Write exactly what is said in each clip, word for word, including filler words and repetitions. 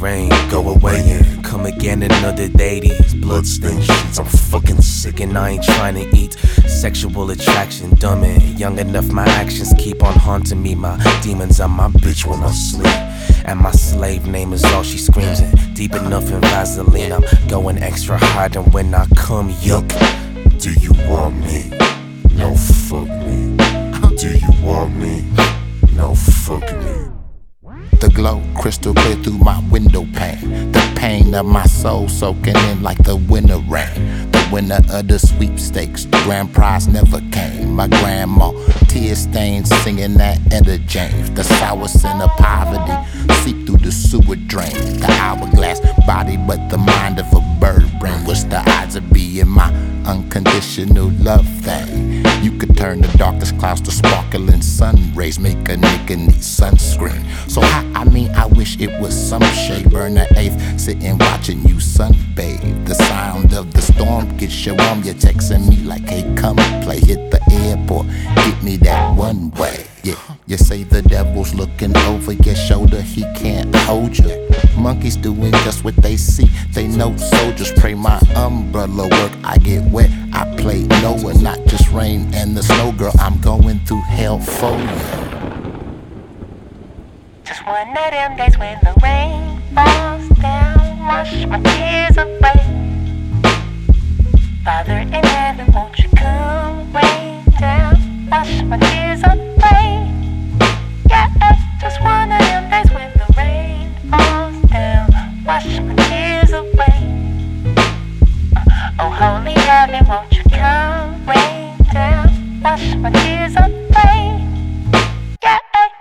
rain, go away and come again another day. These bloodstained sheets, I'm fucking sick and I ain't trying to eat. Sexual attraction, dumb and young enough, my actions keep on haunting me. My demons are my bitch when I sleep, and my slave name is all she screams. And deep enough in Vaseline, I'm going extra hard, and when I come, yuck. Do you want me? No, fuck me. Do you want me? No, fuck me. The glow crystal clear through my window pane. The pain of my soul soaking in like the winter rain. The winner of the sweepstakes, the grand prize never came. My grandma, tear stains, singing that Etta James. The sour sin of poverty seep through the sewer drain. The hourglass body, but the mind of a bird brain. What's the odds of being my unconditional love thing? You could turn the darkest clouds to sparkling sun rays, make a nigga need sunscreen. So I, I mean, I wish it was some shade. Burn the eighth, sitting watching you sunbathe. The sound of the storm gets you warm. You're texting me like, hey, come play. Hit the airport, get me that one way. Yeah, you say the devil's looking over your shoulder, he can't hold you. Monkeys doing just what they see. They know soldiers pray my umbrella work. I get wet, I play Noah, not just rain and the snow. Girl, I'm going through hell for you. Just one of them days when the rain falls down, wash my tears away. Father in heaven, won't you come rain down, wash my tears away. Yeah, just one of them days when the rain falls down, wash my tears away. Uh, oh, holy heaven, won't you come rain down, wash my tears away. Yeah.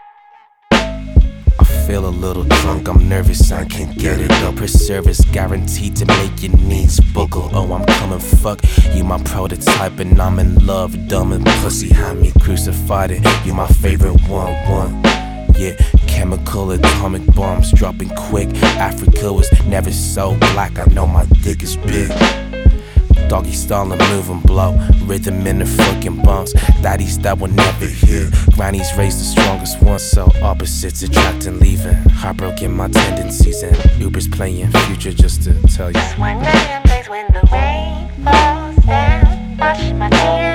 I feel a little drunk, I'm nervous, I can't get it up. Her service guaranteed to make your knees buckle. Oh, I'm coming, fuck, you my prototype and I'm in love. Dumb and pussy, had me crucified it. You my favorite one, one. Yeah, chemical atomic bombs dropping quick. Africa was never so black, I know my dick is big. Doggy style and move and blow, rhythm in the fucking bumps. Daddies that will never hear. Grannies raised the strongest ones, so opposites attract and leaving. Heartbroken my tendencies, and Uber's playing Future just to tell you. Just one of them days when the rain falls down, wash my tears